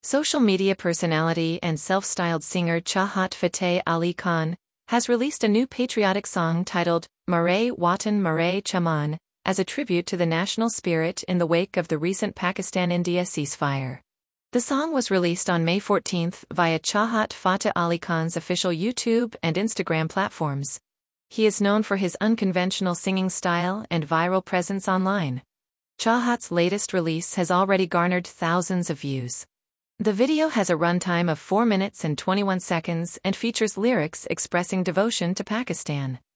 Social media personality and self-styled singer Chahat Fateh Ali Khan has released a new patriotic song titled Mere Watan Mere Chaman, as a tribute to the national spirit in the wake of the recent Pakistan-India ceasefire. The song was released on May 14 via Chahat Fateh Ali Khan's official YouTube and Instagram platforms. He is known for his unconventional singing style and viral presence online. Chahat's latest release has already garnered thousands of views. The video has a runtime of 4 minutes and 21 seconds and features lyrics expressing devotion to Pakistan.